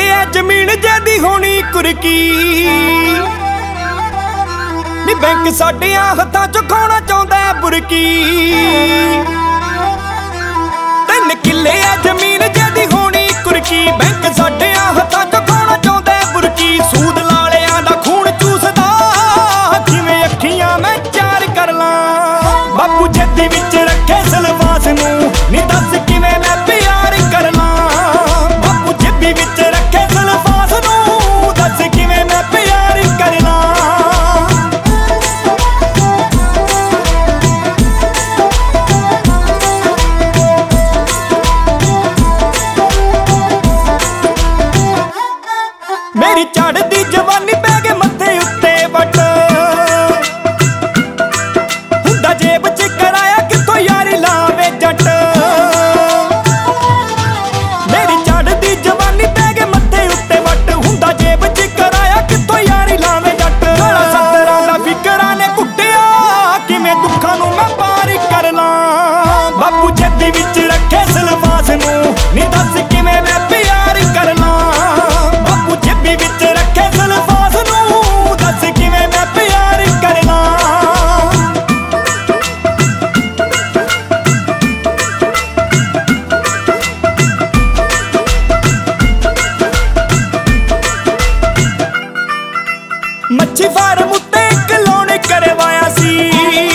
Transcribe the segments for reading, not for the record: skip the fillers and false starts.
ਐ ਜ਼ਮੀਨ ਜਿਹਦੀ ਹੋਣੀ ਕੁਰਕੀ ਨੀ ਬੈਂਕ ਸਾਡਿਆਂ ਹੱਥਾਂ ਚੋਂ ਖਾਣਾ ਚਾਹੁੰਦਾ ਬੁਰਕੀ 3 ਕਿੱਲੇ ਐ ਜ਼ਮੀਨ ਜਿਹਦੀ ਹੋਣੀ ਕੁਰਕੀ ਬੈਂਕ ਸਾਡਿਆਂ ਹੱਥਾਂ ਚੋਂ ਖਾਣਾ ਚਾਹੁੰਦਾ ਬੁਰਕੀ ਸੂਦ ਲਾਲਿਆਂ ਦਾ ਖੂਨ ਚੂਸਦਾ ਜਿਵੇਂ ਅੱਖੀਆਂ ਮੈਂ ਚਾਰ ਕਰ ਲਾਂ ਬਾਪੂ ਜੱਦੀ ਵਿੱਚ ਰੱਖੇ ਸਲਵਾਸ ਨੂੰ ਨੀ ਦੱਸ ਕਿਵੇਂ ਮੈਂ ਪਿਆਰ ਕਰ ਲਾਂ ਬਾਪੂ ਜੱਦੀ ਵਿੱਚ ਰੱਖੇ ਸਲਵਾਸ ਨੂੰ ਦੱਸ ਕਿਵੇਂ ਮੈਂ ਪਿਆਰ ਕਰ ਲਾਂ ਮੇਰੀ ਚੜ੍ਹਦੀ ਜਵਾਨੀ ਪੈ ਗਏ ਮੱਥੇ ਉੱਤੇ ਵੱਟ ਹੁੰਦਾ ਜੇਬ 'ਚ ਕਰਾਇਆ ਕਿੱਥੋਂ ਯਾਰੀ ਲਾਵੇ ਜੱਟ ਮੇਰੀ ਚੜ੍ਹਦੀ ਜਵਾਨੀ ਪੈ ਗਏ ਮੱਥੇ ਉੱਤੇ ਵੱਟ ਹੁੰਦਾ ਜੇਬ 'ਚ ਕਰਾਇਆ ਕਿੱਥੋਂ ਯਾਰੀ ਲਾਵੇ ਜੱਟ ਗਾਲਾਂ 70 ਦਾ ਫਿਕਰਾਂ ਨੇ ਕੁੱਟਿਆ ਕਿਵੇਂ ਦੁੱਖਾਂ ਨੂੰ ਮੈਂ ਪਾਰ ਕਰ ਲਾਂ ਬਾਪੂ ਜੱਦੀ ਵਿੱਚ ਰੱਖੇ ਸਲਵਾਸ ਨੂੰ ਨੀ ਦੱਸ ਕਿਵੇਂ ਮੈਂ ਪਿਆਰ ਕਰ ਲਾਂ ਬਾਪੂ ਜੱਦੀ ਵਿੱਚ ਰੱਖੇ ਸਲਵਾਸ ਨੂੰ ਦੱਸ ਕਿਵੇਂ ਮੈਂ ਪਿਆਰ ਕਰ ਲਾਂ ਮੱਛੀ ਫਾਰਮ ਉੱਤੇ ਇੱਕ ਲੋਨ ਕਰਵਾਇਆ ਸੀ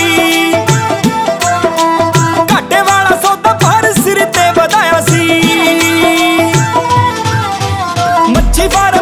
ਘਾਟੇ ਵਾਲਾ ਸੌਦਾ ਪਰ ਸਿਰ ਤੇ ਵਧਾਇਆ ਸੀ ਮੱਛੀ ਫਾਰਮ